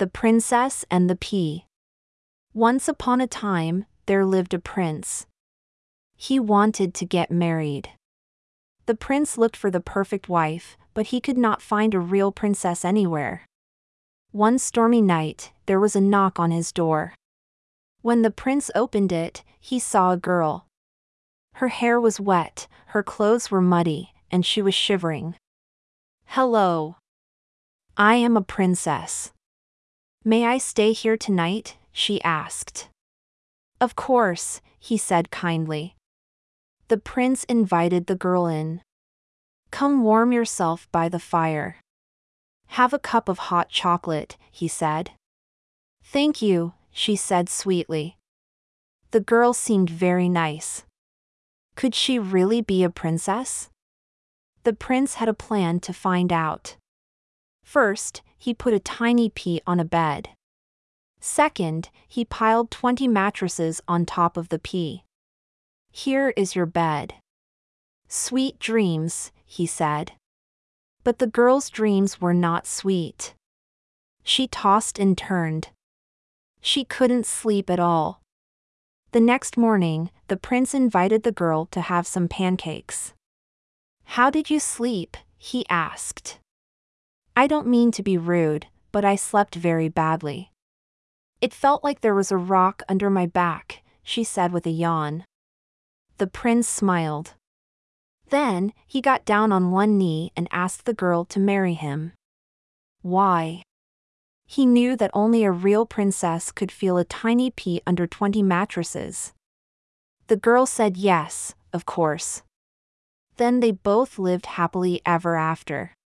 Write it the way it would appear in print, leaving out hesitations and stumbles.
The Princess and the Pea. Once upon a time, there lived a prince. He wanted to get married. The prince looked for the perfect wife, but he could not find a real princess anywhere. One stormy night, there was a knock on his door. When the prince opened it, he saw a girl. Her hair was wet, her clothes were muddy, and she was shivering. "Hello. I am a princess. May I stay here tonight?" she asked. "Of course," he said kindly. The prince invited the girl in. "Come warm yourself by the fire. Have a cup of hot chocolate," he said. "Thank you," she said sweetly. The girl seemed very nice. Could she really be a princess? The prince had a plan to find out. First, he put a tiny pea on a bed. Second, he piled 20 mattresses on top of the pea. "Here is your bed. Sweet dreams," he said. But the girl's dreams were not sweet. She tossed and turned. She couldn't sleep at all. The next morning, the prince invited the girl to have some pancakes. "How did you sleep?" he asked. "I don't mean to be rude, but I slept very badly. It felt like there was a rock under my back," she said with a yawn. The prince smiled. Then, he got down on one knee and asked the girl to marry him. Why? He knew that only a real princess could feel a tiny pea under 20 mattresses. The girl said yes, of course. Then they both lived happily ever after.